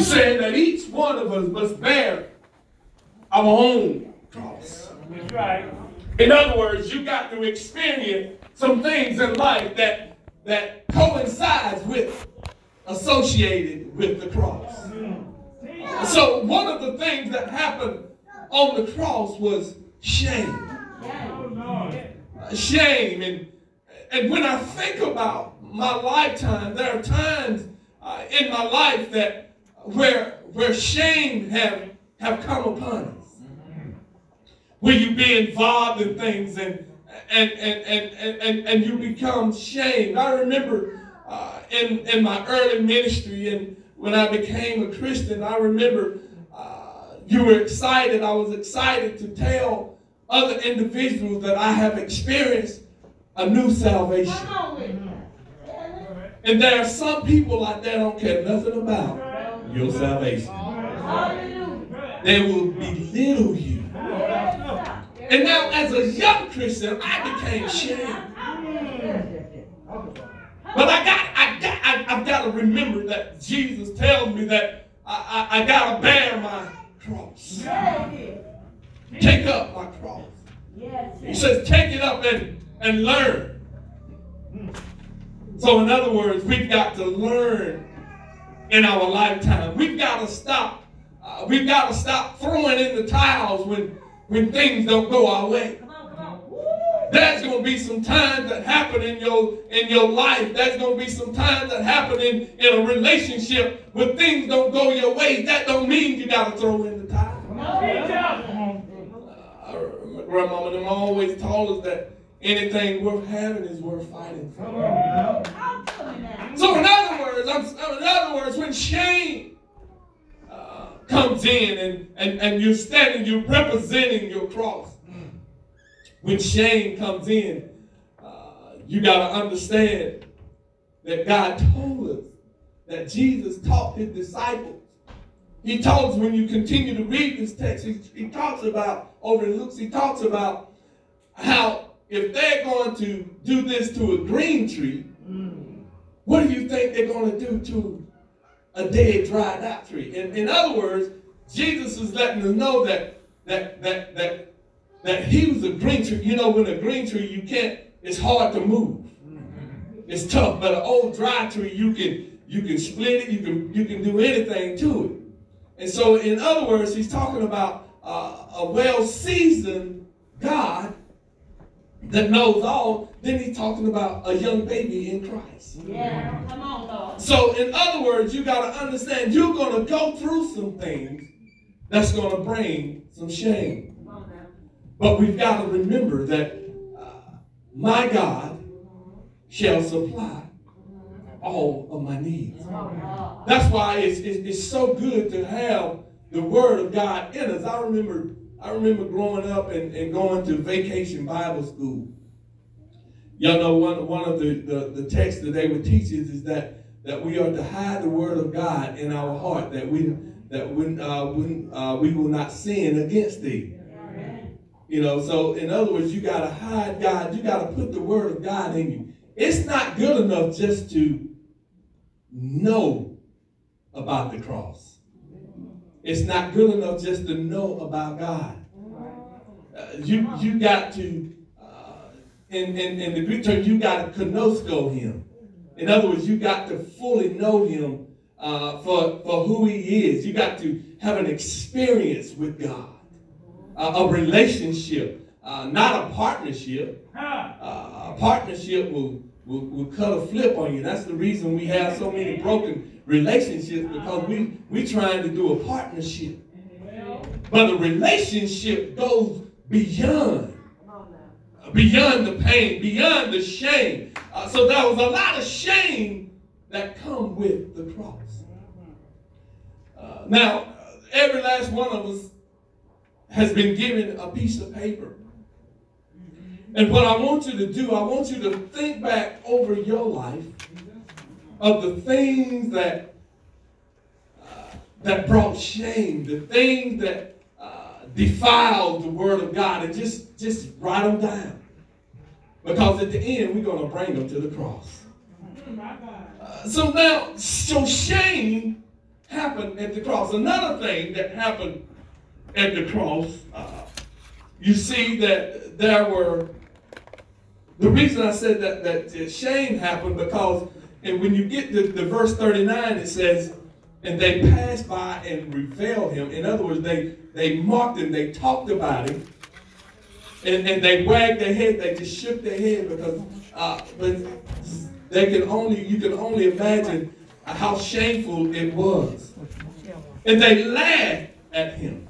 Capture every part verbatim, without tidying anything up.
He's saying that each one of us must bear our own cross. That's right. In other words, you got to experience some things in life that, that coincides with, associated with the cross. So one of the things that happened on the cross was shame. Shame. And, and when I think about my lifetime, there are times uh, in my life that where, where shame have, have come upon us. Where you be involved in things and and and and and, and you become shamed. I remember uh, in in my early ministry and when I became a Christian, I remember uh, you were excited. I was excited to tell other individuals that I have experienced a new salvation. And there are some people out there don't care nothing about your salvation. They will belittle you. And now, as a young Christian, I became shamed. But I got, I got, I, I've got to remember that Jesus tells me that I, I, I got to bear my cross. Take up my cross. He says, take it up and, and learn. So, in other words, we've got to learn in our lifetime. We've got to stop. Uh, we've got to stop throwing in the towels when when things don't go our way. There's going to be some times that happen in your in your life. There's going to be some times that happen in, in a relationship when things don't go your way. That don't mean you got to throw in the towel. Uh, my grandmama and them always told us that anything worth having is worth fighting for. So in other words, I'm, in other words, when shame comes in and, and, and you're standing, you're representing your cross. When shame comes in, uh, you got to understand that God told us that Jesus taught his disciples. He told us when you continue to read this text, he, he talks about, over in Luke, he talks about how if they're going to do this to a green tree, what do you think they're going to do to a dead, dried out tree? In, in other words, Jesus is letting us know that that that that that he was a green tree. You know, when a green tree, you can't. It's hard to move. It's tough. But an old dry tree, you can you can split it. You can you can do anything to it. And so, in other words, he's talking about uh, a well-seasoned God that knows all. Then he's talking about a young baby in Christ. Yeah, come on, Lord. So in other words, you got to understand you're going to go through some things that's going to bring some shame. But we've got to remember that uh, my God shall supply all of my needs. That's why it's, it's, it's so good to have the Word of God in us. I remember I remember growing up and, and going to vacation Bible school. Y'all know one, one of the, the, the texts that they would teach us is that, that we are to hide the word of God in our heart, that we that when, uh, when, uh, we will not sin against thee. Amen. You know, so in other words, you got to hide God. You got to put the word of God in you. It's not good enough just to know about the cross. It's not good enough just to know about God. Uh, you you got to, uh, in, in, in the Greek term, you got to konosko him. In other words, you got to fully know him uh, for, for who he is. You got to have an experience with God, uh, a relationship, uh, not a partnership. Uh, a partnership will, will, will cut a flip on you. That's the reason we have so many broken relationships, because we we trying to do a partnership. But a relationship goes beyond, beyond the pain, beyond the shame. Uh, so there was a lot of shame that come with the cross. Uh, now, every last one of us has been given a piece of paper. And what I want you to do, I want you to think back over your life of the things that uh, that brought shame, the things that uh, defiled the word of God, and just, just write them down. Because at the end, we're going to bring them to the cross. Uh, so now, so shame has happened at the cross. Another thing that happened at the cross, uh, you see that there were, the reason I said that, that shame happened because, and when you get to, to verse thirty-nine, it says, and they passed by and reviled him. In other words, they, they mocked him, they talked about him, and, and they wagged their head, they just shook their head because uh, but they can only, you can only imagine how shameful it was. And they laughed at him.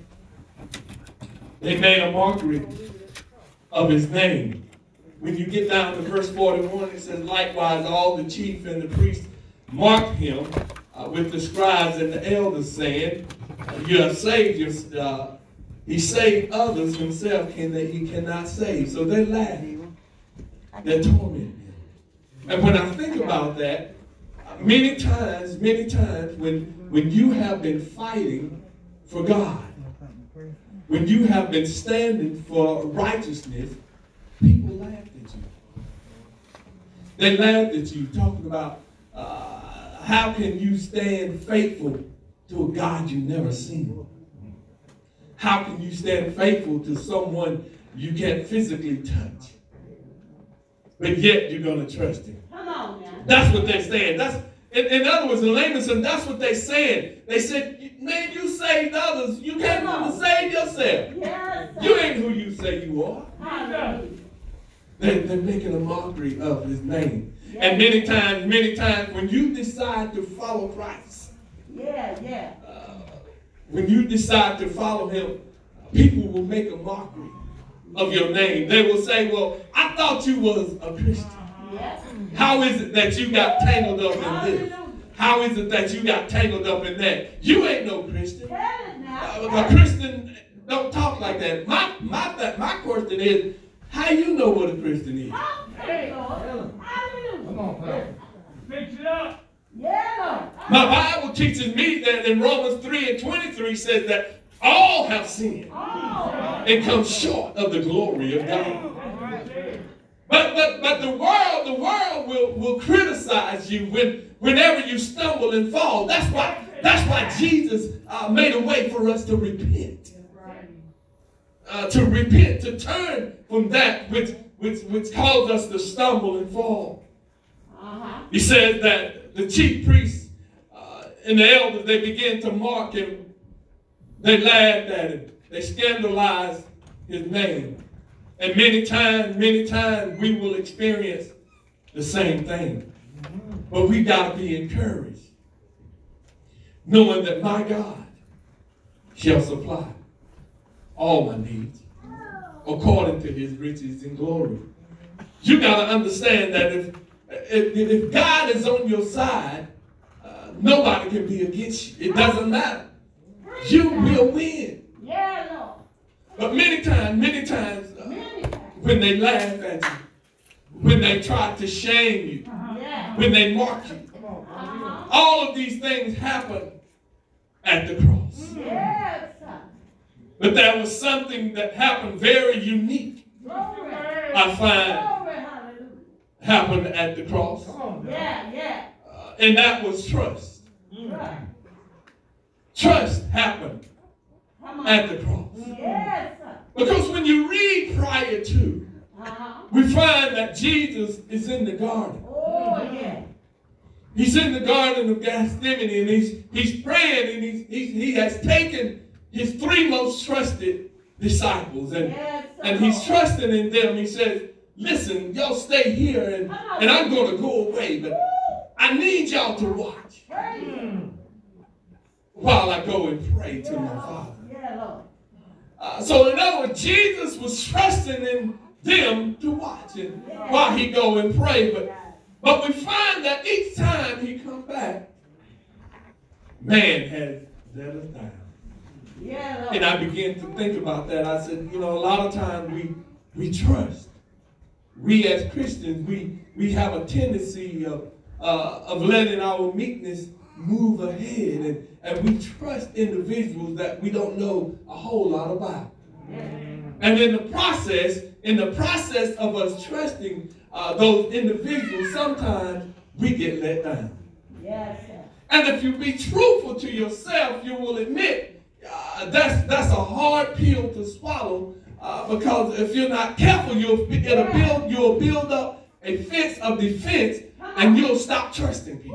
They made a mockery of his name. When you get down to verse forty-one, it says, likewise all the chief and the priests mocked him uh, with the scribes and the elders, saying, you have saved your, uh, he saved others, himself can they, he cannot save. So they laughed. They tormented him. And when I think about that, many times, many times when, when you have been fighting for God, when you have been standing for righteousness, people laughed at you. They laughed at you, talking about uh, how can you stand faithful to a God you've never seen? How can you stand faithful to someone you can't physically touch? But yet you're going to trust him. Come on now. That's what they're saying. That's in, in other words, in layman's terms, that's what they're saying. They said, man, you saved others. You can't even save yourself. Yes, sir. You ain't who you say you are. Hallelujah. They're, they're making a mockery of his name. And many times, many times, when you decide to follow Christ, Yeah, yeah. uh, when you decide to follow him, people will make a mockery of your name. They will say, well, I thought you was a Christian. Yes. How is it that you got tangled up in this? How is it that you got tangled up in that? You ain't no Christian. Tell it now. Uh, a Christian don't talk like that. My, my, my question is, how you know what a Christian is? Okay, Lord. Hallelujah. Come on, Pastor. Fix it up. Yeah, Lord. My Bible teaches me that in Romans three and twenty-three says that all have sinned Oh. and come short of the glory of God. But but but the world, the world will, will criticize you when whenever you stumble and fall. That's why that's why Jesus uh, made a way for us to repent. Uh, to repent, to turn from that which which which caused us to stumble and fall. Uh-huh. He says that the chief priests uh, and the elders, they began to mock him. They laughed at him. They scandalized his name. And many times, many times we will experience the same thing. But we got to be encouraged, knowing that my God shall supply all my needs according to his riches and glory. You got to understand that if, if, if God is on your side, uh, nobody can be against you. It doesn't matter. You will win. Yeah, Lord. But many times, many times, uh, Many times. when they laugh at you, when they try to shame you, Yeah. when they mock you, Uh-huh. all of these things happen at the cross. Yes, sir. But there was something that happened very unique, Glory. I find, Glory, hallelujah. happened at the cross. Yeah, yeah. Uh, and that was trust. Right. Trust happened Come on. at the cross. Yes, sir. Because when you read prior to, Uh-huh. we find that Jesus is in the garden. Oh, yeah. He's in the garden of Gethsemane, and he's he's praying, and he's, he's he has taken his three most trusted disciples, and Yes, sir. and he's trusting in them. He says, "Listen, y'all stay here, and and I'm going to go away, but I need y'all to watch Praise him. while I go and pray to my Father." Yeah, Lord. Uh, so in other words, Jesus was trusting in them to watch and while he go and pray, but but we find that each time he come back, man has let us down. Yeah, Lord. And I began to think about that. I said, you know, a lot of times we we trust. We as Christians, we we have a tendency of uh, of letting our meekness move ahead, and, and we trust individuals that we don't know a whole lot about. And in the process, in the process of us trusting uh, those individuals, sometimes we get let down. Yes, sir. And if you be truthful to yourself, you will admit uh, that's that's a hard pill to swallow uh, because if you're not careful, you'll it'll build you'll build up a fence of defense, and you'll stop trusting people.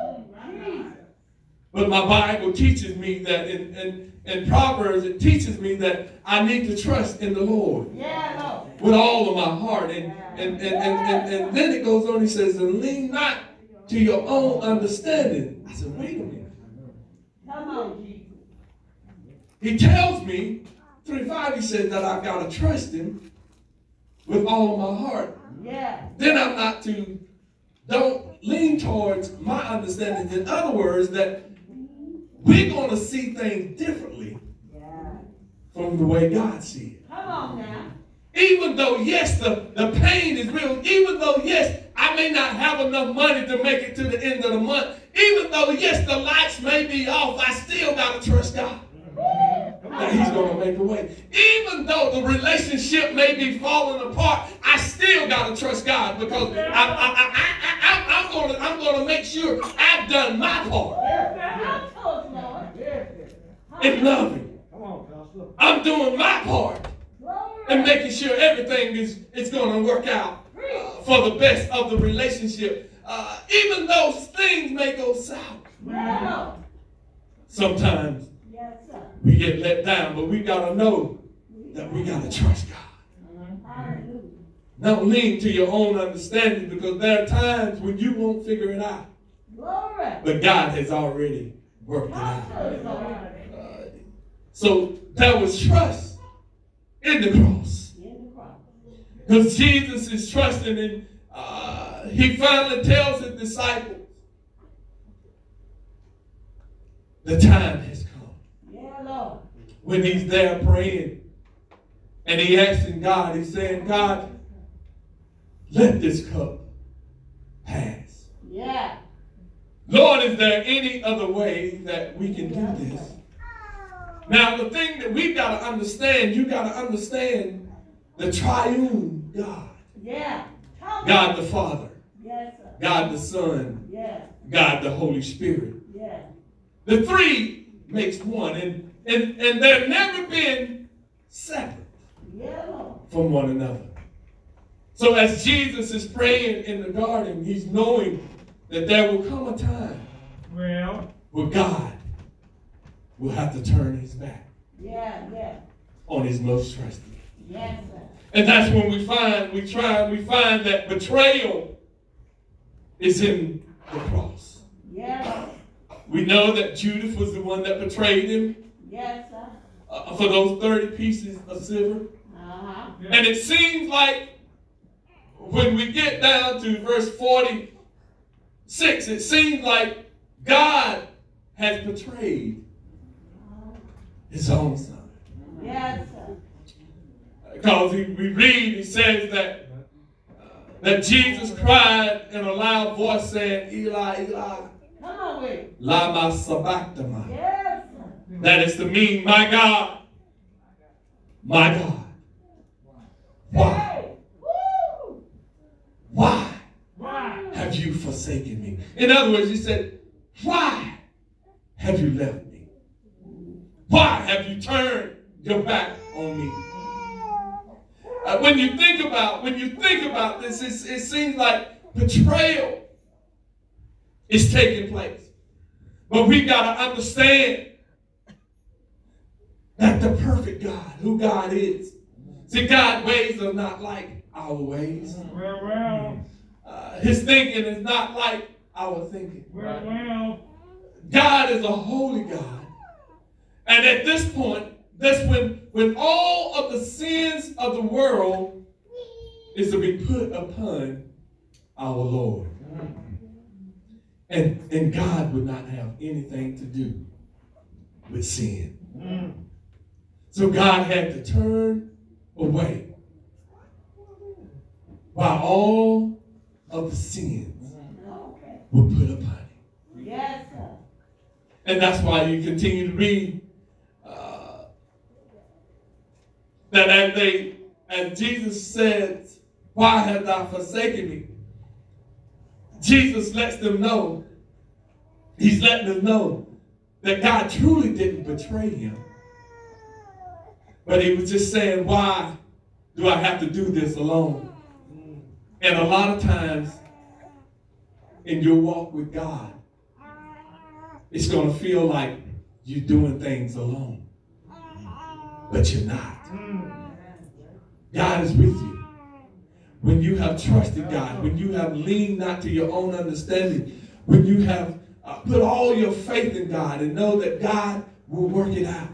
But my Bible teaches me that in, in, in Proverbs, it teaches me that I need to trust in the Lord with all of my heart. And, and, and, and, and, and then it goes on, he says, and lean not to your own understanding. I said, wait a minute. Come on, Jesus. He tells me, three five, he says that I've got to trust him with all of my heart. Yeah. Then I'm not to, don't lean towards my understanding. In other words, that we're going to see things differently Yeah. from the way God sees it. Come on now. Even though, yes, the, the pain is real. Even though, yes, I may not have enough money to make it to the end of the month. Even though, yes, the lights may be off, I still got to trust God. That he's going to make a way. Even though the relationship may be falling apart, I still got to trust God because I, I, I, I, I, I'm going to I'm going to make sure I've done my part in loving. I'm doing my part in making sure everything is, is going to work out uh, for the best of the relationship. Uh, even though things may go south. Sometimes Yes, sir. we get let down, but we got to know that we got to trust God. Hallelujah. Don't lean to your own understanding because there are times when you won't figure it out. Glory. But God has already worked it out. Hallelujah. Uh, so there was trust in the cross. In the cross. Because Jesus is trusting and uh, he finally tells his disciples, the time has come. Yeah, Lord. When he's there praying and he asking God, he's saying, God, let this cup pass. Yeah. Lord, is there any other way that we can do this? Now, the thing that we've got to understand, you got to understand the triune God. Yeah. Come God on. the Father, Yes, sir. God the Son, Yeah. God the Holy Spirit. Yeah. The three makes one, and, and, and they've never been separate Yeah, Lord. from one another. So as Jesus is praying in the garden, he's knowing that there will come a time Well, where God will have to turn his back Yeah, yeah. on his most trusted. Yes, sir. And that's when we find, we try, we find that betrayal is in the cross. Yeah, Lord. We know that Judas was the one that betrayed him Yes, sir. uh, for those thirty pieces of silver. Uh-huh. And it seems like when we get down to verse forty-six, it seems like God has betrayed his own son. Yes, sir. Because he, we read, he says that, uh, that Jesus cried in a loud voice saying, Eli, Eli, Come on with it. lama sabachthani. Yes, sir. That is to mean, my God, my God, why, Hey. Woo. why why? have you forsaken me? In other words, he said, why have you left me? Why have you turned your back on me? Uh, when you think about when you think about this, it's, it seems like betrayal is taking place. But we got to understand that the perfect God, who God is. See, God's ways are not like our ways. Well, well, Uh, his thinking is not like our thinking. well, well. God is a holy God. And at this point, that's when, when all of the sins of the world is to be put upon our Lord. And, and God would not have anything to do with sin. So God had to turn away while all of the sins Okay. were put upon him. Yes, sir. And that's why you continue to read uh, that as they, as Jesus said, why hast thou forsaken me? Jesus lets them know He's letting us know that God truly didn't betray him. But he was just saying, why do I have to do this alone? And a lot of times in your walk with God, it's going to feel like you're doing things alone. But you're not. God is with you. When you have trusted God, when you have leaned not to your own understanding, when you have uh, put all your faith in God and know that God will work it out.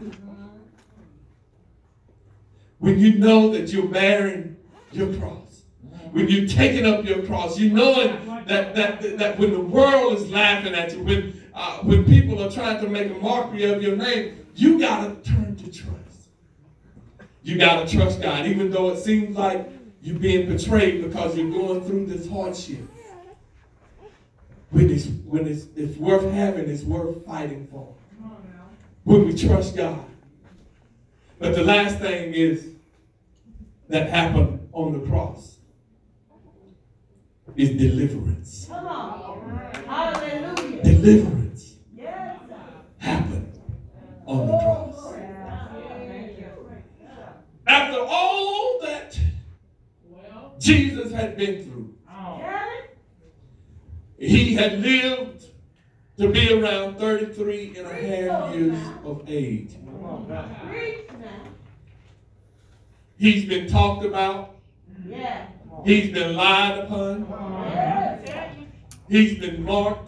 When you know that you're bearing your cross, when you're taking up your cross, you knowing that that that when the world is laughing at you, when uh, when people are trying to make a mockery of your name, you gotta turn to trust. You gotta trust God, even though it seems like you're being betrayed because you're going through this hardship. When it's when it's it's worth having, it's worth fighting for. When we trust God. But the last thing is that happened on the cross is deliverance. Come on. Hallelujah. Deliverance Yes. happened on the cross. After all that Jesus had been through, he had lived to be around thirty-three and a half years of age. He's been talked about. Yeah. He's been lied upon. Yes. He's been mocked.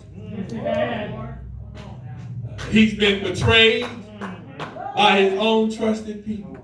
He's been betrayed by his own trusted people.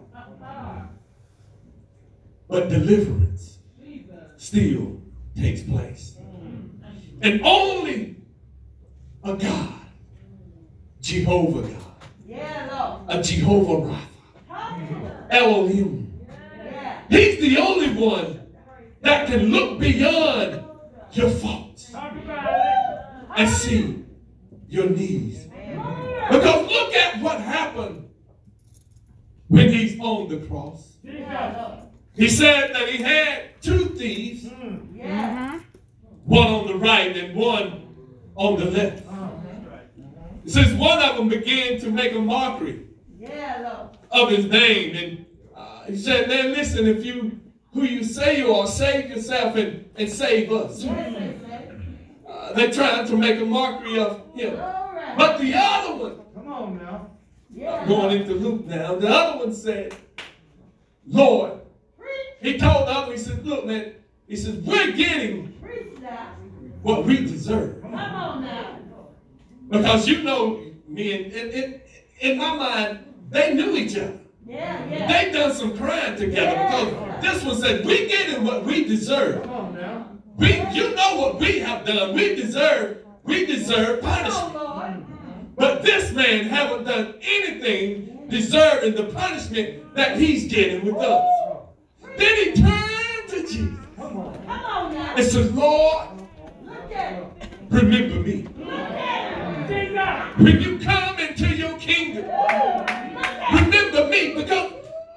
But deliverance still takes place. And only a God, Jehovah God, Yeah, Lord. a Jehovah Rapha, Hallelujah. Elohim. Yeah. He's the only one that can look beyond your faults and see your needs. Because look at what happened when he's on the cross. Yeah, Lord. He said that he had two thieves, Yeah. one on the right and one on the left. It says one of them began to make a mockery Yeah, Lord. of his name. And uh, he said, man, listen, if you, who you say you are, save yourself and, and save us. Yes, they say. Uh, they're trying to make a mockery of him. All right. But the other one, Come on now. Yeah, going Lord. into Luke now, the other one said, Lord, Preach. he told the other, he said, look, man, he says, we're getting Preach now. what we deserve. Come on now. Because you know, me, and in, in, in my mind, they knew each other. Yeah, yeah. They done some crime together because this one said, we getting what we deserve. Come on now. We, you know what we have done. We deserve, we deserve Come punishment. on, Lord. But this man haven't done anything deserving the punishment that he's getting with us. Then he turned to Jesus Come on. Come on now. and said, Lord, Look at it. remember me. Look at it. Jesus. When you come into your kingdom, Look at it. remember me. Because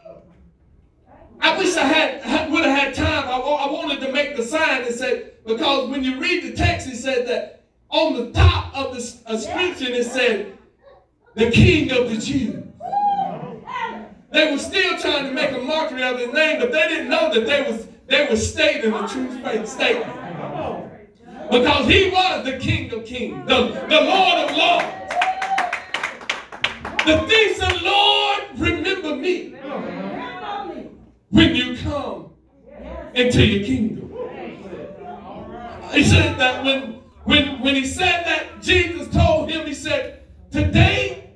I wish I had would have had time. I, I wanted to make the sign that said, because when you read the text, it said that on the top of the inscription, it said, the King of the Jews. They were still trying to make a mockery of his name, but they didn't know that they was they were stating the true statement. Come on. Because he was the King of Kings, the, the Lord of Lords. The thief said, Lord, remember me Remember me. when you come Yes. into your kingdom. He said that when, when, when he said that, Jesus told him, he said, today,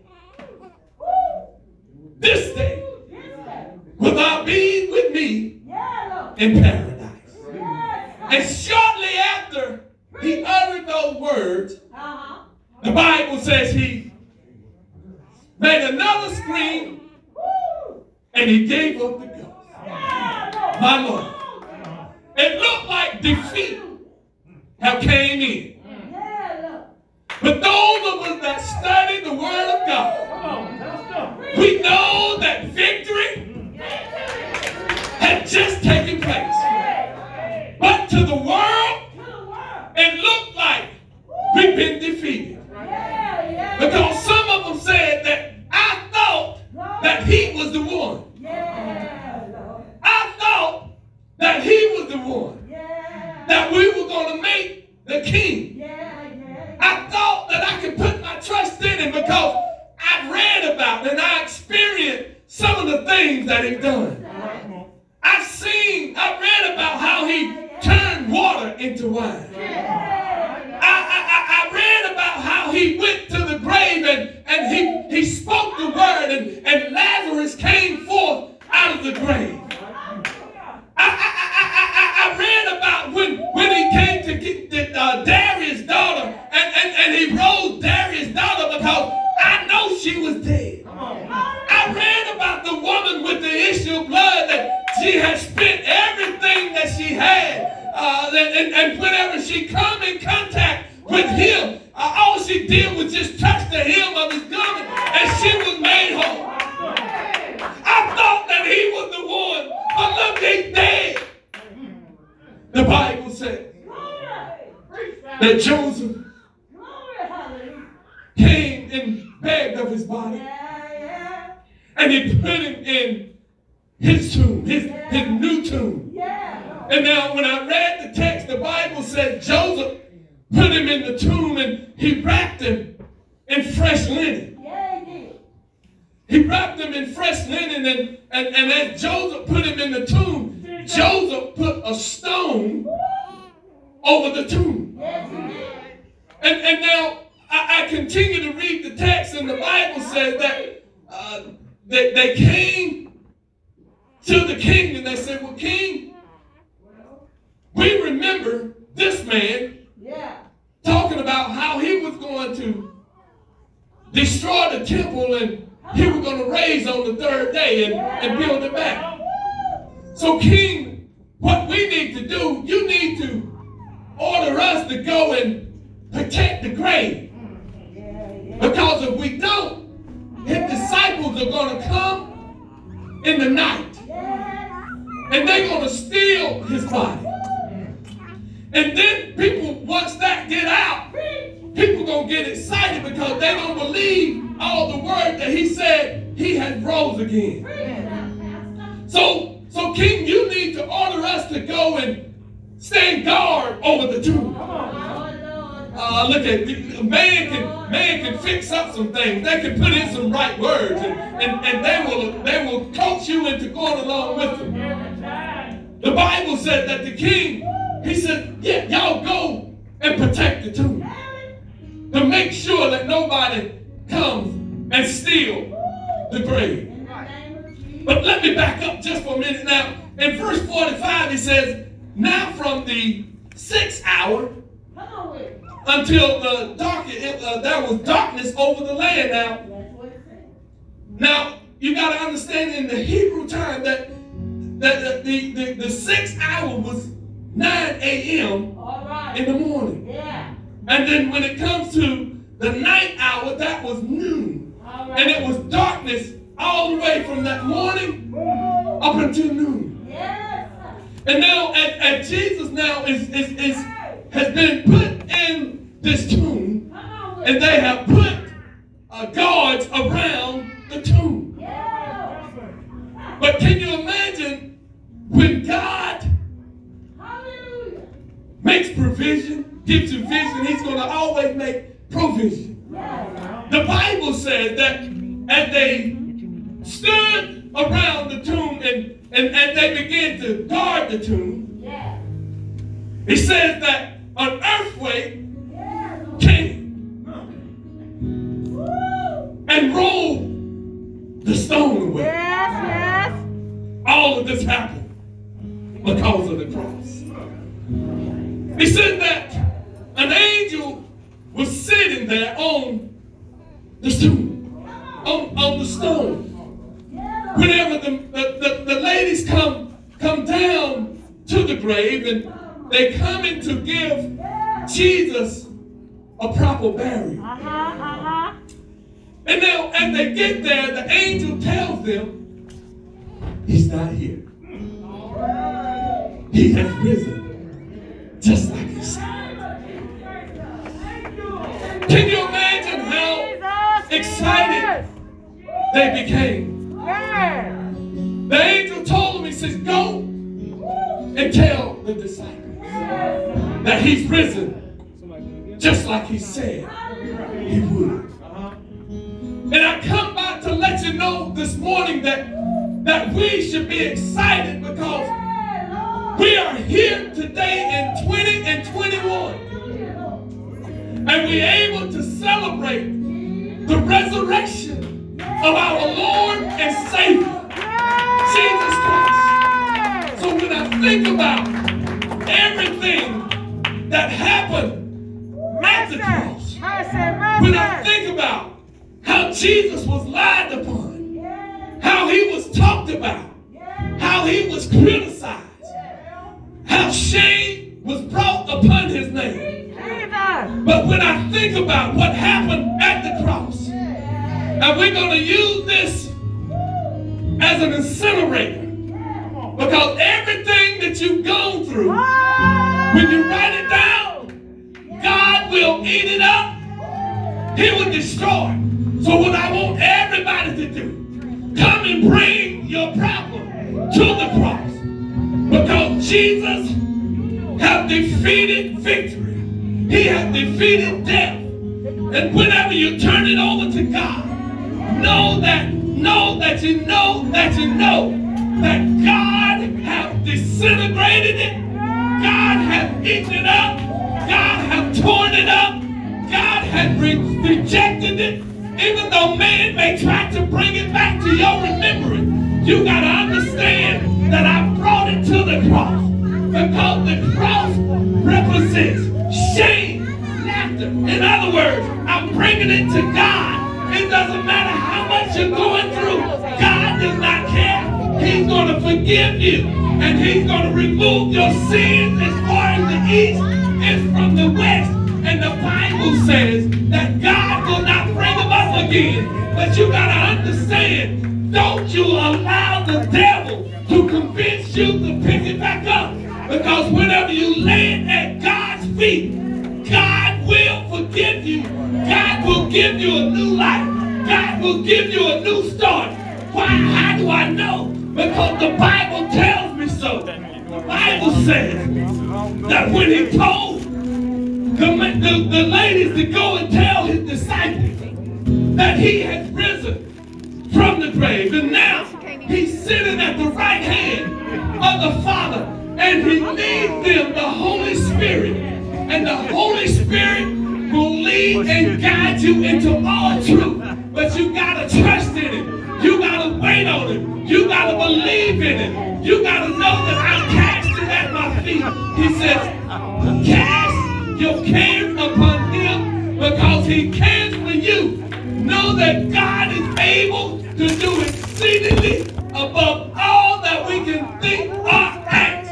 this day, will thou be with me Yeah, Lord. in paradise. Yes. And shortly after he uttered those words, Uh-huh. the Bible says he made another scream Woo. and he gave up the ghost. Yeah, Lord. My Lord. It looked like defeat have came in. Yeah, Lord. But those of us that study the Word of God, Come on. Let's go. we know that victory had just taken place. But to the world, To the world. it looked like we've been defeated. Yeah. that he was the one. Yeah, Lord. I thought that he was the one. Yeah. That we were going to make the king. Yeah, yeah. I thought that I could put my trust in him because I read about and I experienced some of the things that he's done. I've seen, I read about how he turned water into wine. I, I, I, I read about how he went to the grave and, and he, he spoke the word and, and Lazarus came forth out of the grave. I, I, I, I, I read about when, when he came to get the, uh, Darius' daughter and, and, and he rose Darius' daughter because I know she was dead. I read about the woman with the issue of blood that she had spent everything that she had. Uh, and, and, and whenever she come in contact with him, uh, all she did was just touch the hem of his garment and she was made whole. I thought that he was the one, but look, he's dead. The Bible says that Joseph came and begged of his body and he put him in his tomb, his, his new tomb. And now when I read the text, the Bible said Joseph put him in the tomb and he wrapped him in fresh linen. He wrapped him in fresh linen and, and, and as Joseph put him in the tomb, Joseph put a stone over the tomb. And, and now I, I continue to read the text and the Bible says that uh, they, they came to the king and they said, well, king, we remember this man Yeah. talking about how he was going to destroy the temple and he was going to raise on the third day and, and build it back. So king, what we need to do, you need to order us to go and protect the grave. Because if we don't, his disciples are going to come in the night and they're going to steal his body. And then people, once that get out, people going to get excited because they don't believe all the word that he said he had rose again. So, so king, you need to order us to go and stand guard over the tomb. Uh, look at man can man can fix up some things. They can put in some right words, and, and, and they will they will coach you into going along with them. The Bible said that the king, he said, yeah, y'all go and protect the tomb to make sure that nobody comes and steal the grave. But let me back up just for a minute now. In verse forty-five, he says, now from the sixth hour until the dark, uh, there was darkness over the land. Now, now you got to understand in the Hebrew time that, that the, the, the, the sixth hour was nine a.m. in the morning. And then when it comes to the ninth hour, that was noon. And it was darkness all the way from that morning up until noon. And now as, as Jesus now is, is, is has been put in this tomb, and they have put uh, guards around the tomb. But can you imagine when God makes provision, gives you vision, he's going to always make provision. The Bible says that as they stood around the tomb and, and, and they began to guard the tomb, it says that an earthquake came and rolled the stone away. Yes, yes. All of this happened because of the cross. He said that an angel was sitting there on the stone, on, on the stone. Whenever the, the, the, the ladies come, come down to the grave and they come in to give Jesus a proper burial. Uh-huh, uh-huh. And now as they get there, the angel tells them, he's not here. He has risen, just like he said. Can you imagine how excited they became? The angel told him, he says, go and tell the disciples that he's risen just like he said he would. And I come by to let you know this morning that, that we should be excited because we are here today in twenty and twenty-one. And we're able to celebrate the resurrection of our Lord and Savior, Jesus Christ. So when I think about everything that happened at the cross, when I think about how Jesus was lied upon, how he was talked about, how he was criticized, how shame was brought upon his name. But when I think about what happened at the cross, and we're going to use this as an incinerator, because everything that you've gone through, when you write it down, God will eat it up. He will destroy it. So what I want everybody to do, come and bring your problem to the cross. Because Jesus has defeated victory. He has defeated death. And whenever you turn it over to God, know that, know that you know that you know that God has disintegrated it. God has eaten it up. God has torn it up. God has re- rejected it. Even though man may try to bring it back to your remembrance, you got to understand that I brought it to the cross. Because the cross represents shame, laughter. In other words, I'm bringing it to God. It doesn't matter how much you're going through. God does not care. He's going to forgive you. And he's going to remove your sins as far as the east is from the west. And the Bible says that God will not bring them up again. But you got to understand, don't you allow the devil to convince you to pick it back up. Because whenever you land at God's feet, God will forgive you. God will give you a new life. God will give you a new start. Why? How do I know? Because the Bible tells me so. The Bible says that when he told the, the, the ladies to go and tell his disciples that he has risen from the grave, and now he's sitting at the right hand of the Father, and he leads them the Holy Spirit, and the Holy Spirit will lead and guide you into all truth. But you gotta trust in it. You gotta wait on it. You gotta believe in it. You gotta know that I'm casting at my feet. He says, cast your cares upon him because he cares for you. Know that God is able to do exceedingly above all that we can think or ask.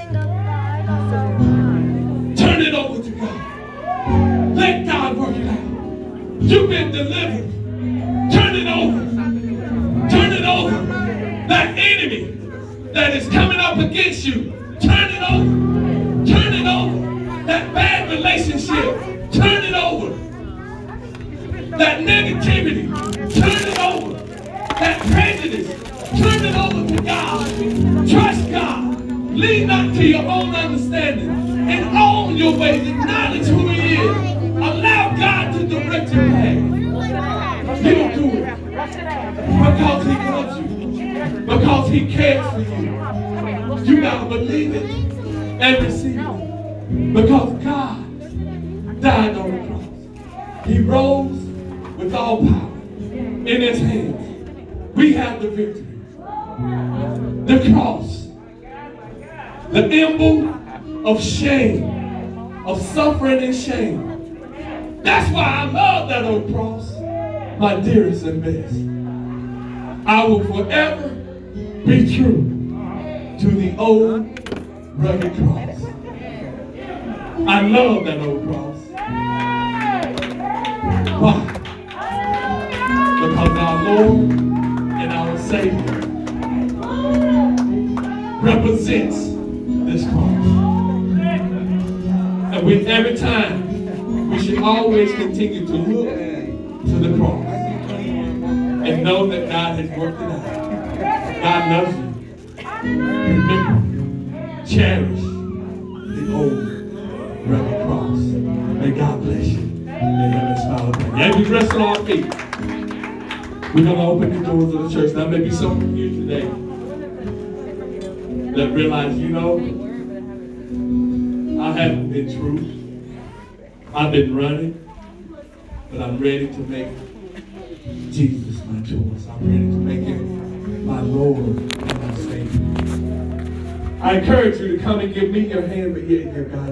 Turn it over to God. Let God work it out. You've been delivered. Turn it over. Turn it over. That enemy that is coming up against you, turn it over. Turn it over. That bad relationship, turn it over. That negativity, turn it over. That prejudice, turn it over to God. Trust God. Lean not to your own understanding. In all your ways, acknowledge who he is. Allow God to direct your path. He'll do it. Because he loves you. Because he cares for you. You gotta believe it and receive it. Because God died on the cross. He rose with all power in his hands. We have the victory. The cross. The emblem of shame. Of suffering and shame. That's why I love that old cross. My dearest and best. I will forever be true to the old rugged cross. I love that old cross. Why? Because our Lord and our Savior represents this cross. And with every time, we should always continue to look to the cross and know that God has worked it out. God loves you. Remember, cherish the old rugged cross. May God bless you. May heaven smile upon you. As we rest on our feet, we're going to open the doors of the church. Now, maybe some of you today that realize, you know, I haven't been true. I've been running, but I'm ready to make Jesus my choice. I'm ready to make him my Lord and my Savior. I encourage you to come and give me your hand, but yeah, yeah, God.